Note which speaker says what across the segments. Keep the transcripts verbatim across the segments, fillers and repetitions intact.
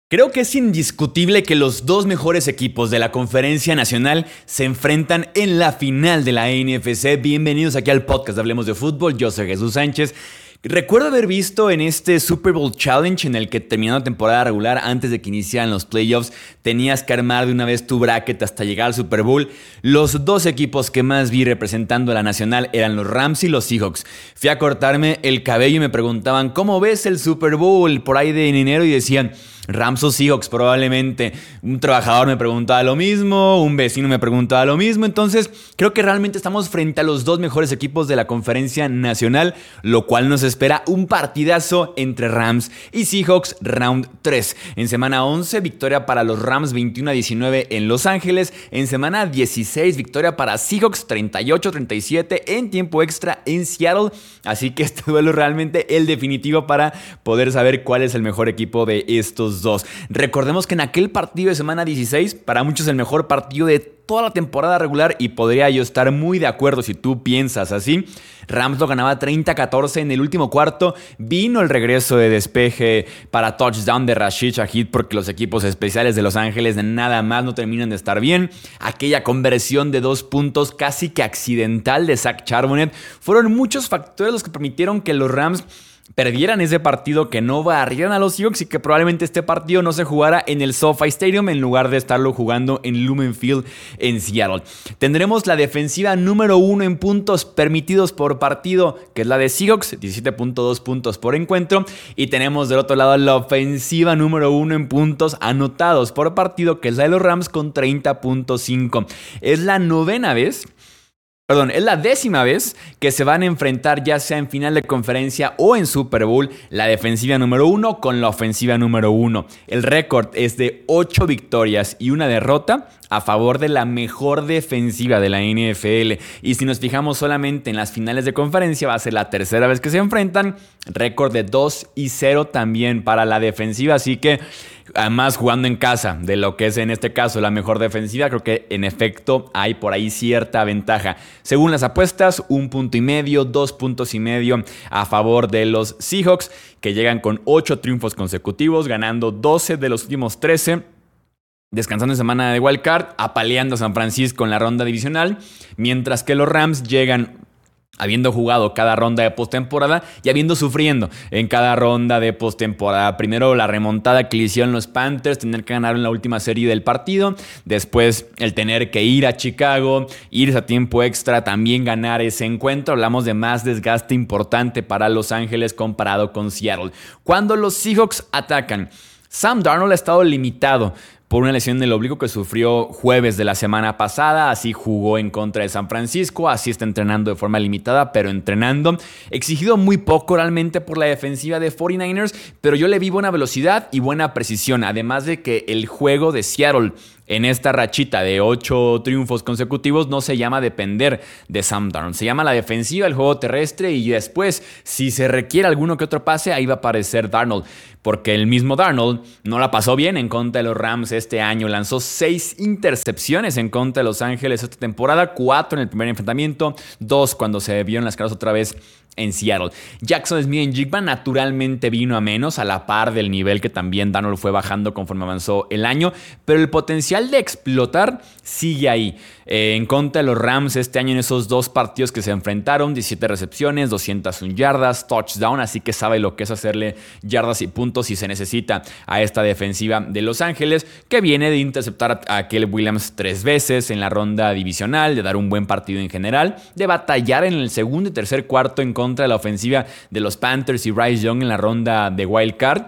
Speaker 1: Creo que es indiscutible que los dos mejores equipos de la Conferencia Nacional se enfrentan en la final de la N F C. Bienvenidos aquí al podcast de Hablemos de Fútbol. Yo soy Jesús Sánchez. Recuerdo haber visto en este Super Bowl Challenge en el que terminando la temporada regular, antes de que iniciaran los playoffs, tenías que armar de una vez tu bracket hasta llegar al Super Bowl. Los dos equipos que más vi representando a la Nacional eran los Rams y los Seahawks. Fui a cortarme el cabello y me preguntaban, ¿cómo ves el Super Bowl por ahí de enero? Y decían, Rams o Seahawks probablemente. Un trabajador me preguntaba lo mismo, un vecino me preguntaba lo mismo. Entonces creo que realmente estamos frente a los dos mejores equipos de la Conferencia Nacional, lo cual nos espera un partidazo entre Rams y Seahawks round tres. En semana once, victoria para los Rams veintiuno a diecinueve en Los Ángeles. En semana dieciséis, victoria para Seahawks treinta y ocho a treinta y siete en tiempo extra en Seattle. Así que este duelo es realmente el definitivo para poder saber cuál es el mejor equipo de estos dos. Recordemos que en aquel partido de semana dieciséis, para muchos el mejor partido de toda la temporada regular, y podría yo estar muy de acuerdo si tú piensas así. Rams lo ganaba treinta a catorce en el último cuarto. Vino el regreso de despeje para touchdown de Rashid Shaheed porque los equipos especiales de Los Ángeles nada más no terminan de estar bien. Aquella conversión de dos puntos casi que accidental de Zach Charbonnet. Fueron muchos factores los que permitieron que los Rams perdieran ese partido, que no barrieran a los Seahawks y que probablemente este partido no se jugara en el SoFi Stadium en lugar de estarlo jugando en Lumen Field en Seattle. Tendremos la defensiva número uno en puntos permitidos por partido, que es la de Seahawks, diecisiete punto dos puntos por encuentro, y tenemos del otro lado la ofensiva número uno en puntos anotados por partido, que es la de los Rams con treinta punto cinco. Es la novena vez Perdón, es la décima vez que se van a enfrentar, ya sea en final de conferencia o en Super Bowl, la defensiva número uno con la ofensiva número uno. El récord es de ocho victorias y una derrota a favor de la mejor defensiva de la N F L. Y si nos fijamos solamente en las finales de conferencia, va a ser la tercera vez que se enfrentan. Récord de dos y cero también para la defensiva, así que además jugando en casa de lo que es en este caso la mejor defensiva, creo que en efecto hay por ahí cierta ventaja. Según las apuestas, un punto y medio, dos puntos y medio a favor de los Seahawks, que llegan con ocho triunfos consecutivos, ganando doce de los últimos trece. Descansando en semana de Wild Card, apaleando a San Francisco en la ronda divisional, mientras que los Rams llegan habiendo jugado cada ronda de postemporada y habiendo sufriendo en cada ronda de postemporada. Primero la remontada que le hicieron los Panthers, tener que ganar en la última serie del partido. Después el tener que ir a Chicago, irse a tiempo extra, también ganar ese encuentro. Hablamos de más desgaste importante para Los Ángeles comparado con Seattle. Cuando los Seahawks atacan, Sam Darnold ha estado limitado por una lesión del oblicuo que sufrió jueves de la semana pasada. Así jugó en contra de San Francisco, así está entrenando de forma limitada, pero entrenando. Exigido muy poco realmente por la defensiva de cuarenta y nueve ers, pero yo le vi buena velocidad y buena precisión, además de que el juego de Seattle en esta rachita de ocho triunfos consecutivos no se llama depender de Sam Darnold. Se llama la defensiva, el juego terrestre, y después, si se requiere alguno que otro pase, ahí va a aparecer Darnold. Porque el mismo Darnold no la pasó bien en contra de los Rams este año. Lanzó seis intercepciones en contra de Los Ángeles esta temporada. Cuatro en el primer enfrentamiento. Dos cuando se vieron las caras otra vez en Seattle. Jackson Smith-Njigba naturalmente vino a menos, a la par del nivel que también Darnold fue bajando conforme avanzó el año, pero el potencial de explotar sigue ahí. Eh, en contra de los Rams este año en esos dos partidos que se enfrentaron, diecisiete recepciones, doscientas una yardas, touchdown, así que sabe lo que es hacerle yardas y puntos si se necesita a esta defensiva de Los Ángeles, que viene de interceptar a Caleb Williams tres veces en la ronda divisional, de dar un buen partido en general, de batallar en el segundo y tercer cuarto en contra de la ofensiva de los Panthers y Bryce Young en la ronda de Wild Card.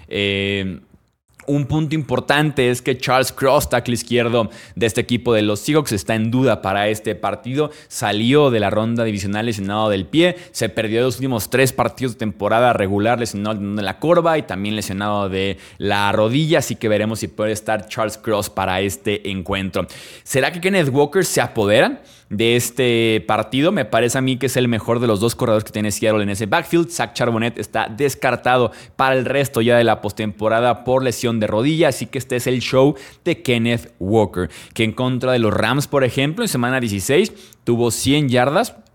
Speaker 1: Eh, Un punto importante es que Charles Cross, tackle izquierdo de este equipo de los Seahawks, está en duda para este partido. Salió de la ronda divisional lesionado del pie. Se perdió los últimos tres partidos de temporada regular, lesionado de la corva y también lesionado de la rodilla. Así que veremos si puede estar Charles Cross para este encuentro. ¿Será que Kenneth Walker se apodera de este partido? Me parece a mí que es el mejor de los dos corredores que tiene Seattle en ese backfield. Zach Charbonnet está descartado para el resto ya de la postemporada por lesión de rodilla, así que este es el show de Kenneth Walker, que en contra de los Rams, por ejemplo, en semana dieciséis tuvo cien yardas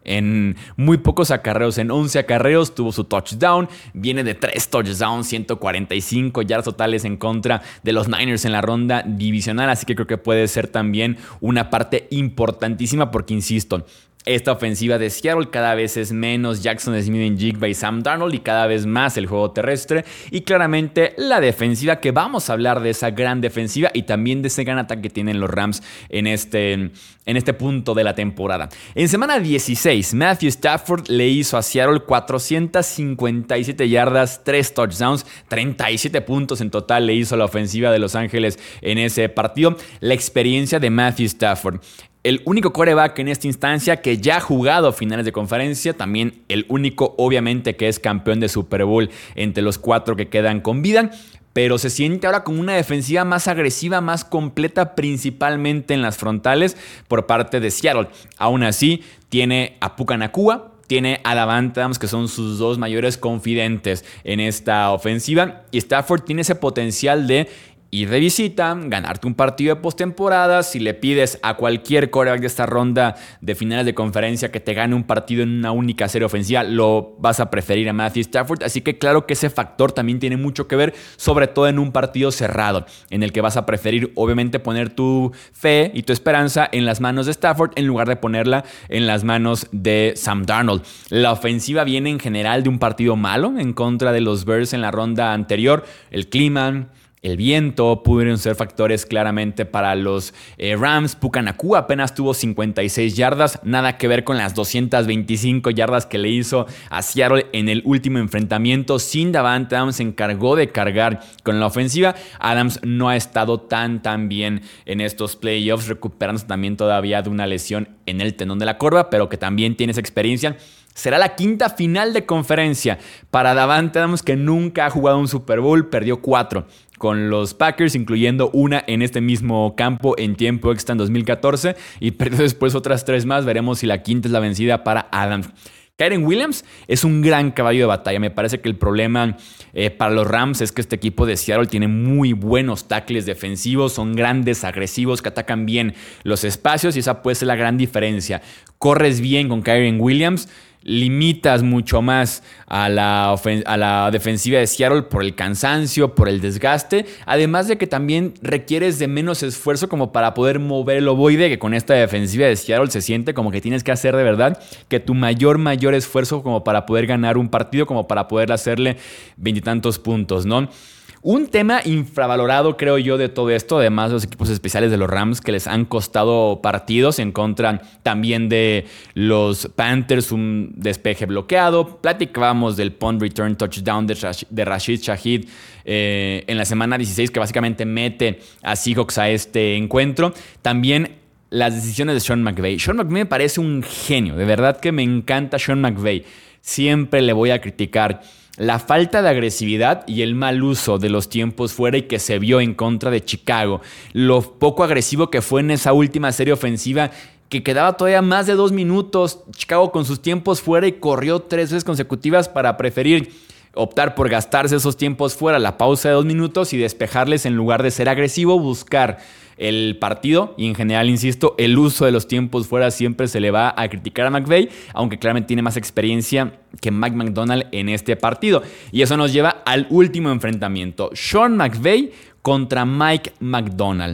Speaker 1: en muy pocos acarreos, en once acarreos tuvo su touchdown, viene de tres touchdowns, ciento cuarenta y cinco yardas totales en contra de los Niners en la ronda divisional, así que creo que puede ser también una parte importantísima porque, insisto, esta ofensiva de Seattle cada vez es menos Jackson Smith-Njigba y Sam Darnold y cada vez más el juego terrestre y claramente la defensiva, que vamos a hablar de esa gran defensiva y también de ese gran ataque que tienen los Rams en este, en este punto de la temporada. En semana dieciséis, Matthew Stafford le hizo a Seattle cuatrocientas cincuenta y siete yardas, tres touchdowns, treinta y siete puntos en total le hizo la ofensiva de Los Ángeles en ese partido. La experiencia de Matthew Stafford, el único quarterback en esta instancia que ya ha jugado finales de conferencia, también el único obviamente que es campeón de Super Bowl entre los cuatro que quedan con vida, pero se siente ahora como una defensiva más agresiva, más completa, principalmente en las frontales por parte de Seattle. Aún así, tiene a Puka Nacua, tiene a Davante Adams, que son sus dos mayores confidentes en esta ofensiva, y Stafford tiene ese potencial de ir de visita, ganarte un partido de postemporada. Si le pides a cualquier quarterback de esta ronda de finales de conferencia que te gane un partido en una única serie ofensiva, lo vas a preferir a Matthew Stafford. Así que claro que ese factor también tiene mucho que ver, sobre todo en un partido cerrado, en el que vas a preferir obviamente poner tu fe y tu esperanza en las manos de Stafford en lugar de ponerla en las manos de Sam Darnold. La ofensiva viene en general de un partido malo en contra de los Bears en la ronda anterior. El clima, el viento pudieron ser factores claramente para los eh, Rams. Puka Nacua apenas tuvo cincuenta y seis yardas, nada que ver con las doscientas veinticinco yardas que le hizo a Seattle en el último enfrentamiento. Sin Davante Adams se encargó de cargar con la ofensiva. Adams no ha estado tan tan bien en estos playoffs, recuperándose también todavía de una lesión en el tendón de la corva, pero que también tiene esa experiencia. Será la quinta final de conferencia para Davante Adams, que nunca ha jugado un Super Bowl, perdió cuatro con los Packers, incluyendo una en este mismo campo en tiempo extra en dos mil catorce, y perdió después otras tres más. Veremos si la quinta es la vencida para Adams. Kyren Williams es un gran caballo de batalla. Me parece que el problema eh, para los Rams es que este equipo de Seattle tiene muy buenos tackles defensivos, son grandes, agresivos, que atacan bien los espacios, y esa puede ser la gran diferencia. Corres bien con Kyren Williams, limitas mucho más a la, ofen- a la defensiva de Seattle por el cansancio, por el desgaste, además de que también requieres de menos esfuerzo como para poder mover el ovoide, que con esta defensiva de Seattle se siente como que tienes que hacer de verdad que tu mayor, mayor esfuerzo como para poder ganar un partido, como para poder hacerle veintitantos puntos, ¿no? Un tema infravalorado, creo yo, de todo esto, además de los equipos especiales de los Rams, que les han costado partidos en contra también de los Panthers, un despeje bloqueado. Platicábamos del punt return touchdown de, Rash- de Rashid Shaheed eh, en la semana dieciséis, que básicamente mete a Seahawks a este encuentro. También las decisiones de Sean McVay. Sean McVay me parece un genio, de verdad que me encanta Sean McVay. Siempre le voy a criticar la falta de agresividad y el mal uso de los tiempos fuera, y que se vio en contra de Chicago. Lo poco agresivo que fue en esa última serie ofensiva, que quedaba todavía más de dos minutos. Chicago con sus tiempos fuera y corrió tres veces consecutivas para preferir optar por gastarse esos tiempos fuera, la pausa de dos minutos, y despejarles en lugar de ser agresivo, buscar el partido. Y en general, insisto, el uso de los tiempos fuera siempre se le va a criticar a McVay, aunque claramente tiene más experiencia que Mike Macdonald en este partido. Y eso nos lleva al último enfrentamiento: Sean McVay contra Mike Macdonald.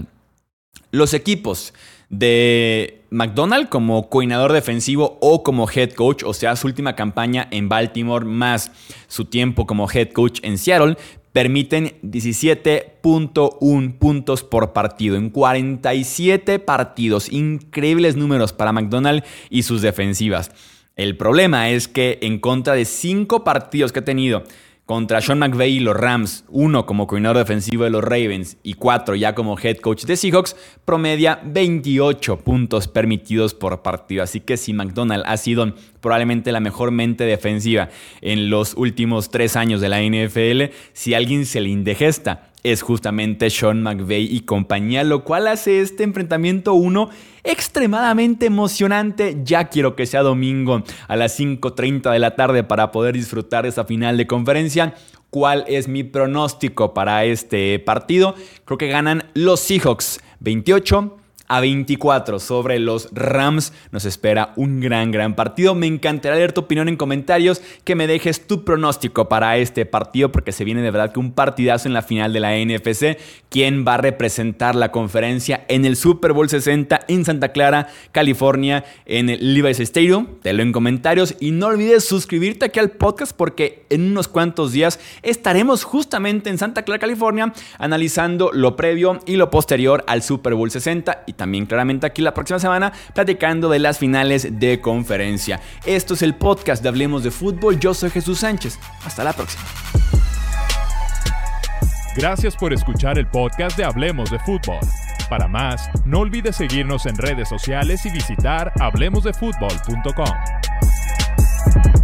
Speaker 1: Los equipos de Macdonald como coordinador defensivo o como head coach, o sea, su última campaña en Baltimore más su tiempo como head coach en Seattle, permiten diecisiete punto uno puntos por partido en cuarenta y siete partidos. Increíbles números para Macdonald y sus defensivas. El problema es que en contra de cinco partidos que ha tenido contra Sean McVay y los Rams, uno como coordinador defensivo de los Ravens y cuatro ya como head coach de Seahawks, promedia veintiocho puntos permitidos por partido. Así que si Macdonald ha sido probablemente la mejor mente defensiva en los últimos tres años de la N F L, si alguien se le indigesta es justamente Sean McVay y compañía, lo cual hace este enfrentamiento uno extremadamente emocionante. Ya quiero que sea domingo a las cinco treinta de la tarde para poder disfrutar de esa final de conferencia. ¿Cuál es mi pronóstico para este partido? Creo que ganan los Seahawks veintiocho a veinticuatro sobre los Rams. Nos espera un gran, gran partido. Me encantará leer tu opinión en comentarios, que me dejes tu pronóstico para este partido, porque se viene de verdad que un partidazo en la final de la N F C. ¿Quién va a representar la conferencia en el Super Bowl sesenta en Santa Clara, California, en el Levi's Stadium? Te lo en comentarios y no olvides suscribirte aquí al podcast, porque en unos cuantos días estaremos justamente en Santa Clara, California, analizando lo previo y lo posterior al Super Bowl sesenta, y también claramente aquí la próxima semana platicando de las finales de conferencia. Esto es el podcast de Hablemos de Fútbol. Yo soy Jesús Sánchez. Hasta la próxima.
Speaker 2: Gracias por escuchar el podcast de Hablemos de Fútbol. Para más, no olvides seguirnos en redes sociales y visitar hablemos de fútbol punto com.